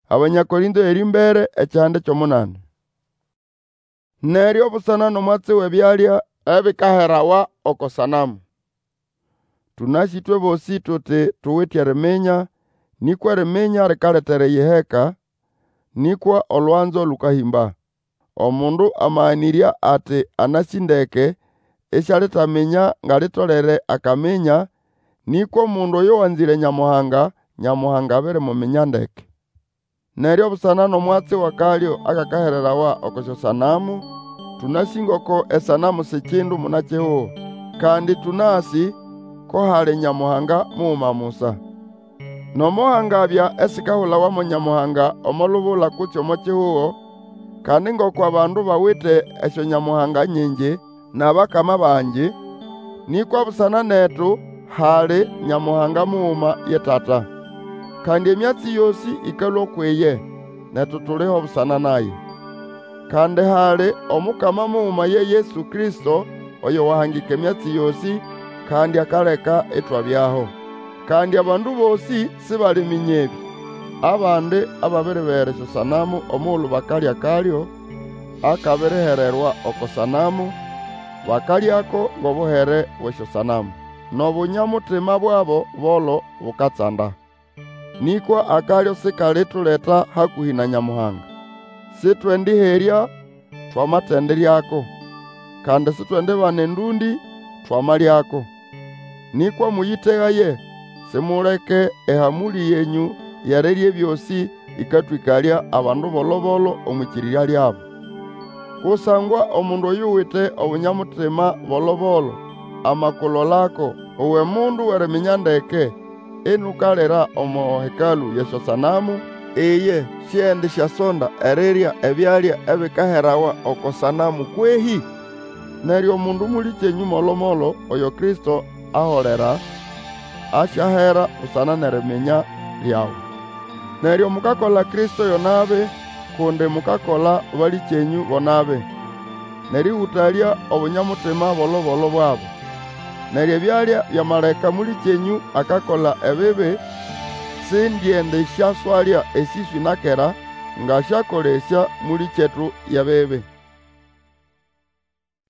Abanyakorinto erimbere ekyande kyomunane. Neryo busana n'omwatsi w'ebyalya ebikaherawa oko sanamu. Tunasitwe bosi tuti tuwithe eriminya, nikwa eriminya rikaletera eyiheka, nikwa olwanzo lukahimba. Omundu amahanirya ati anasindeke, isyalitaminya ngalitolere akaminya, nikwa omundu oyo wanzire Nyamuhanga, Nyamuhanga abirimuminya ndeke. Neryo busana n'omwatsi w'akalyo akakahererawa oko syosanamu, tunasinga oko esanamu sikindu munakihuho, kandi tunasi ko hali Nyamuhanga muuma musa. Nomohangabya esikahulawa mo Nyamuhanga omolubula kutsi omo kihuho, kandi ngoko abandu bawithe esyo Nyamuhanga nyingi n'abakama bangi, nikwa busana netu hali Nyamuhanga muuma ye Tata. Kandi emyatsi yosi ikalwa okwiye, netu tuliho busana naye. Kandi hali omukama muuma ye Yesu Kristo, oyo wahangika emyatsi yosi, kandi akaleka itwabyaho. Kandi abandu bosi sibaliminya ebi. Abandi ababiribera esyo sanamu omughulhu bakalya akalyo akabirihererwa oko sanamu, bakalyako ng'obuhere bw'esyo sanamu, n'obunyamutima bwabo bolo bukatsanda. Nikwa akalyo sikalituleta hakuhi na Nyamuhanga. Sitwendiherya twamatenderyako, kandi sitwendibana endundi twamalyako. Nikwa muyiteghaye, simuleke ehamuli yenyu yerirya ebyosi ikatwikalya abandu bolobolo omwikirirya lyabo. Kusangwa omundu oyuwithe obunyamutima bolobolo amakulolako, owe mundu weriminya ndeke, inukalira omo hekalu yesyo sanamu, iye syendi syasonda erirya ebyalya ebikaherawa oko sanamu kwehi. Neryo omundu mulikyenyu molomolo oyo Kristo aholera, asyahera busana neriminya lyawu. Neryo mukakola Kristo yonabi, kundi mukakola balikyenyu bonabi, nerihutalya obunyamutima bolobolo bwabo. Neryo ebyalya byamaleka mulikyenyu akakola ebibi, sindyendi syaswalya esiswi nakera, nga syakolesya mulikyetu yabibi.